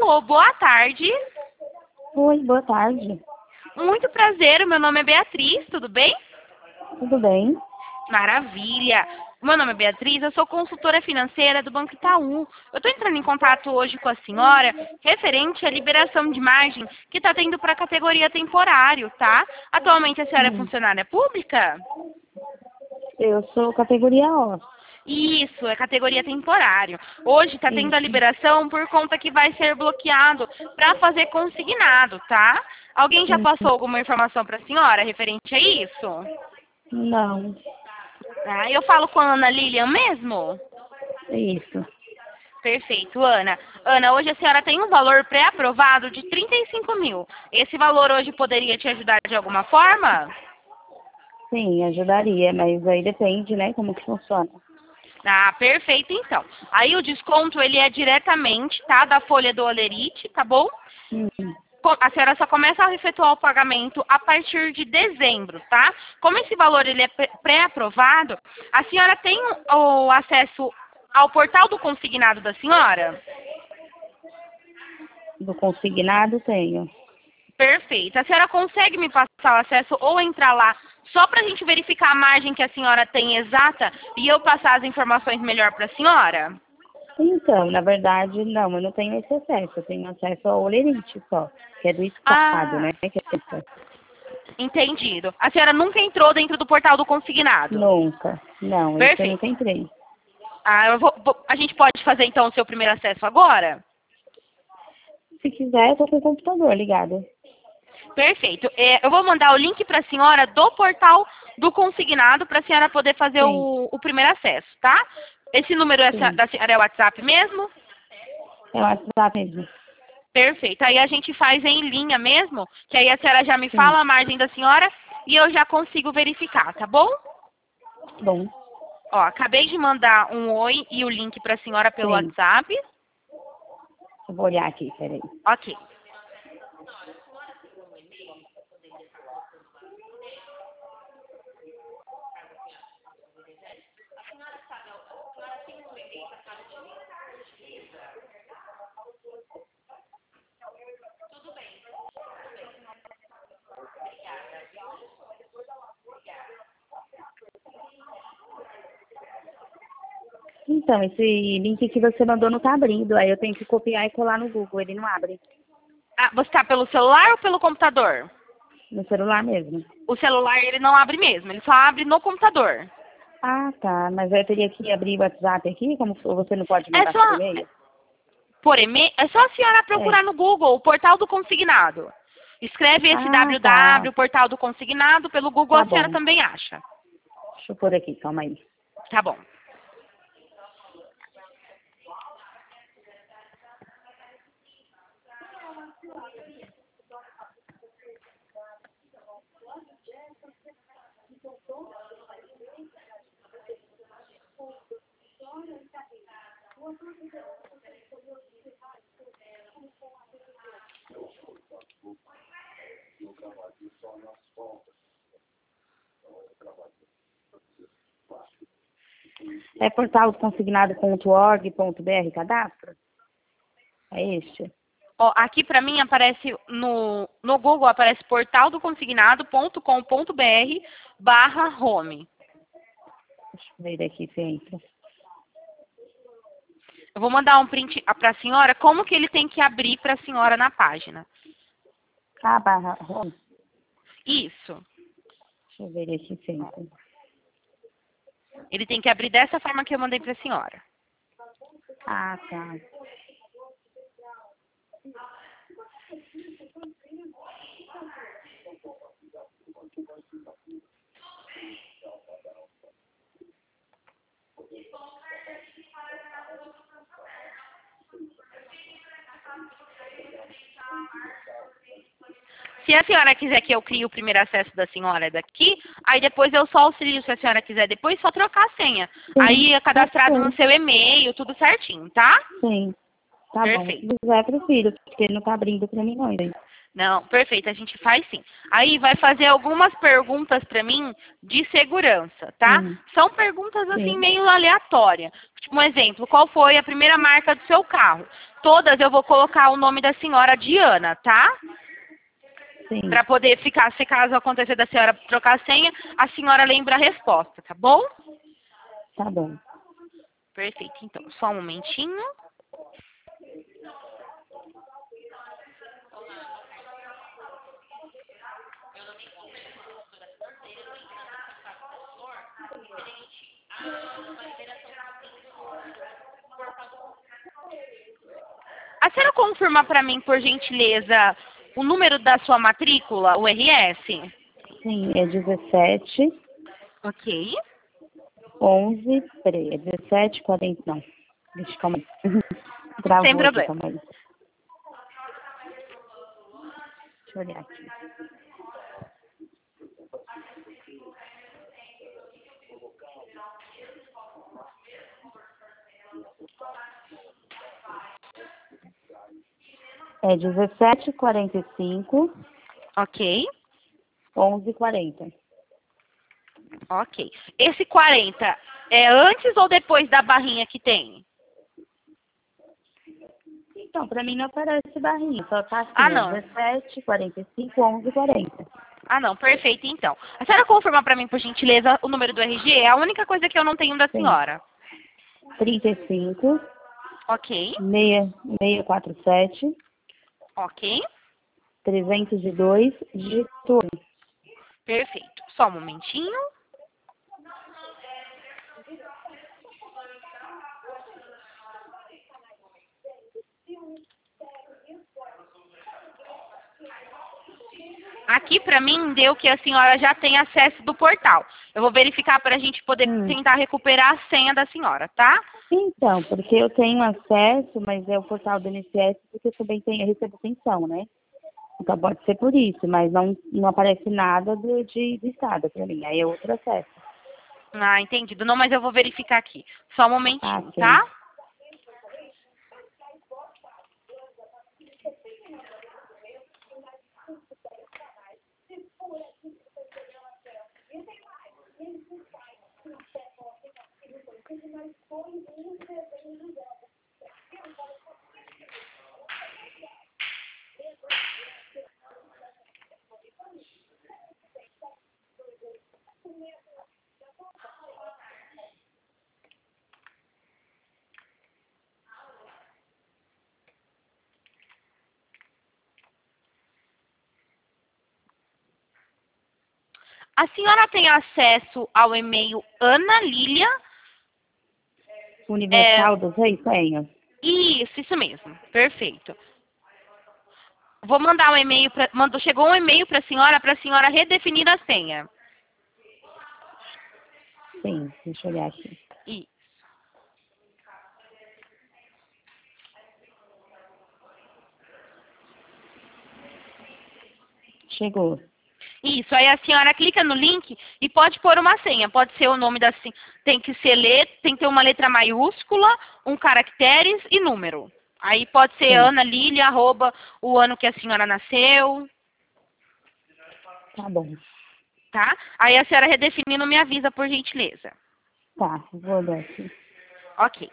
Alô, boa tarde. Oi, boa tarde. Muito prazer, o meu nome é Beatriz, tudo bem? Tudo bem? Maravilha. Meu nome é Beatriz, eu sou consultora financeira do Banco Itaú. Eu estou entrando em contato hoje com a senhora referente à liberação de margem que está tendo para a categoria temporário, tá? Atualmente a senhora é funcionária pública? Eu sou categoria O. Isso, é categoria temporário. Hoje está tendo a Isso. liberação por conta que vai ser bloqueado para fazer consignado, tá? Alguém já passou alguma informação para a senhora referente a isso? Não. Ah, eu falo com a Ana Lilian mesmo? Isso. Perfeito, Ana. Ana, hoje a senhora tem um valor pré-aprovado de 35 mil. Esse valor hoje poderia te ajudar de alguma forma? Sim, ajudaria, mas aí depende, né, como que funciona. Ah, perfeito, então. Aí o desconto, ele é diretamente, tá, da folha do Olerite, tá bom? Hum. A senhora só começa a efetuar o pagamento a partir de dezembro, tá? Como esse valor ele é pré-aprovado, a senhora tem o acesso ao portal do consignado da senhora? Do consignado tenho. Perfeito. A senhora consegue me passar o acesso ou entrar lá só para a gente verificar a margem que a senhora tem exata e eu passar as informações melhor para a senhora? Então, na verdade, não, eu não tenho esse acesso. Eu tenho acesso ao Olerite só, que é do Estado, Ah, né? Que é essa. entendido. A senhora nunca entrou dentro do portal do consignado? Nunca. Não, esse eu Perfeito. nunca entrei. Ah, a gente pode fazer então o seu primeiro acesso agora? Se quiser, eu tô com o computador ligado. Perfeito. Eu vou mandar o link para a senhora do portal do consignado para a senhora poder fazer Sim, o primeiro acesso, tá? Esse número sim. da senhora é o WhatsApp mesmo? É o WhatsApp mesmo. Perfeito. Aí a gente faz em linha mesmo, que aí a senhora já me Sim. fala a margem da senhora e eu já consigo verificar, tá bom? Bom, Ó, acabei de mandar um oi e o link para a senhora pelo sim. WhatsApp. Eu vou olhar aqui, peraí. Ok. Então, esse link que você mandou não tá abrindo. Aí eu tenho que copiar e colar no Google. Ele não abre. Ah, você está pelo celular ou pelo computador? No celular mesmo. O celular ele não abre mesmo, ele só abre no computador. Ah, tá. Mas eu teria que abrir o WhatsApp aqui? Ou você não pode É mandar por só e-mail? por e-mail, é só a senhora É. procurar no Google o portal do consignado. Escreve esse Ah, tá. www, portal do consignado, pelo Google Tá a senhora bom. também acha. Deixa eu pôr aqui, calma aí. Tá bom. É portalconsignado.org.br cadastro? É este? Ó, aqui para mim aparece no Google aparece portaldoconsignado.com.br/home. Deixa eu ver aqui se entra. Eu vou mandar um print para a senhora como que ele tem que abrir para a senhora na página. Ah, barra home. Isso. Deixa eu ver aqui se entra. Ele tem que abrir dessa forma que eu mandei para a senhora. Ah, tá. Se a senhora quiser que eu crie o primeiro acesso da senhora daqui, aí depois eu só auxilio, se a senhora quiser depois, só trocar a senha. Sim, Aí é pode cadastrado no ser. seu e-mail, tudo certinho, tá? Sim. Tá bom. Perfeito. Se quiser, prefiro, porque não tá abrindo pra mim não, gente. Não, perfeito, a gente faz sim. Aí vai fazer algumas perguntas para mim de segurança, tá? Sim, São perguntas assim sim, meio aleatórias. Tipo um exemplo, qual foi a primeira marca do seu carro? Todas eu vou colocar o nome da senhora Diana, tá? sim. Para poder ficar, se caso acontecer da senhora trocar a senha, a senhora lembra a resposta, tá bom? Tá bom. Perfeito, então, só um momentinho. A senhora confirma para mim, por gentileza, o número da sua matrícula, o RS? Sim, é 17, Ok. 11, peraí, é 17, 40, não. Deixa, calma aí. Sem Travou aqui, problema. calma aí. Deixa eu olhar aqui. É 17, 45, Ok. 11, 40. Ok. Esse 40 é antes ou depois da barrinha que tem? Então, pra mim não aparece barrinha, só tá Ah, assim, é não. 17, 45, 11, 40. Ah, não. Perfeito, então. A senhora confirma para mim, por gentileza, o número do RG? É a única coisa que eu não tenho da Sim, senhora. 35, Ok. 647, Ok. 302, dígito 1. Perfeito. Só um momentinho. Aqui para mim deu que a senhora já tem acesso do portal. Eu vou verificar para a gente poder Hum. tentar recuperar a senha da senhora, tá? Então, porque eu tenho acesso, mas é o portal do INSS, porque eu também tenho, eu recebo pensão, né? Então pode ser por isso, mas não aparece nada de estado pra mim. Aí é outro acesso. Ah, entendido. Não, mas eu vou verificar aqui. Só um Ah, momentinho, sim. tá? A senhora tem acesso ao e-mail Ana Lília? É, Universal dos Reis tenho. isso mesmo. Perfeito. Vou mandar um e-mail para. Chegou um e-mail para a senhora redefinir a senha. Sim, deixa eu olhar aqui. E- Chegou. Isso, aí a senhora clica no link e pode pôr uma senha. Pode ser o nome da senha. Tem que ser tem que ter uma letra maiúscula, um caracteres e número. Aí pode ser Sim, Ana Lília, arroba o ano que a senhora nasceu, tá bom. tá? Aí a senhora redefinindo me avisa, por gentileza. Tá, vou olhar aqui. Ok.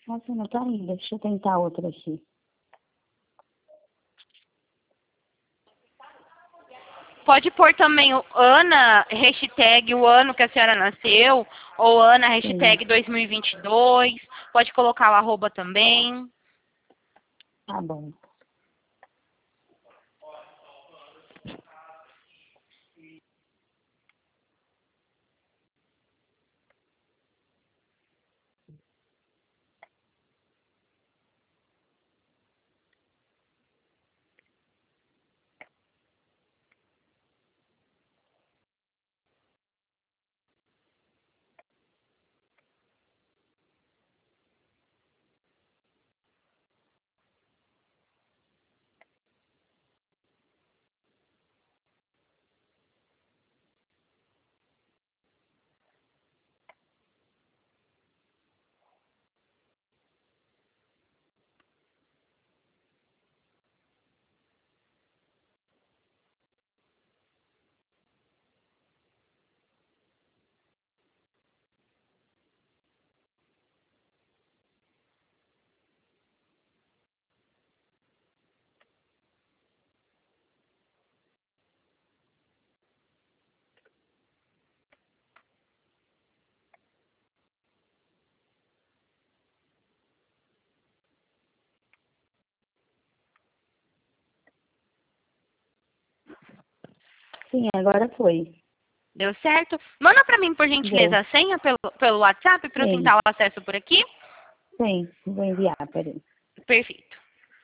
Nossa, não tá ainda. Deixa eu tentar outra aqui. Pode pôr também o Ana, hashtag o ano que a senhora nasceu, ou Ana, Sim, hashtag 2022. Pode colocar o arroba também. tá bom. Sim, agora foi. Deu certo? Manda para mim, por gentileza, Deu. a senha pelo WhatsApp para eu Sim, tentar o acesso por aqui. sim. Vou enviar, peraí. Perfeito.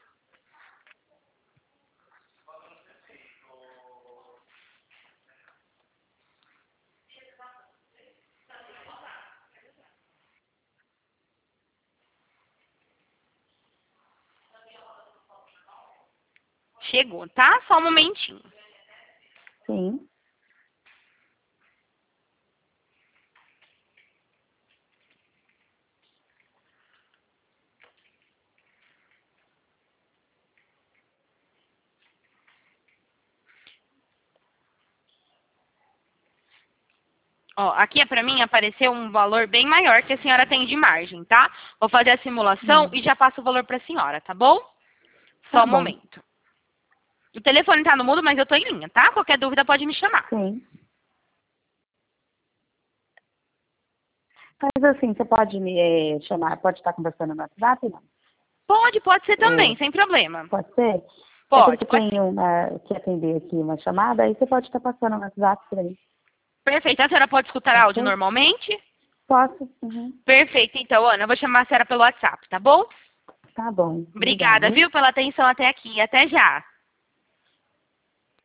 Chegou, tá? Só um momentinho. Sim. Ó, aqui para mim apareceu um valor bem maior que a senhora tem de margem, tá? Vou fazer a simulação Hum. e já passo o valor para a senhora, tá bom? Só Tá um bom. momento. O telefone tá no mudo, mas eu tô em linha, tá? Qualquer dúvida pode me chamar. Sim. Mas assim, você pode me chamar, pode estar conversando no WhatsApp, não? Pode ser também, Ou sem problema. pode ser? É porque Pode tem sim. que atender aqui uma chamada, aí você pode estar passando no WhatsApp para mim. Perfeito. A senhora pode escutar Pode áudio ser? normalmente? Posso? Uhum. Perfeito, então, Ana, eu vou chamar a senhora pelo WhatsApp, tá bom? Tá bom. Obrigada, Obrigada. viu, pela atenção até aqui. Até já.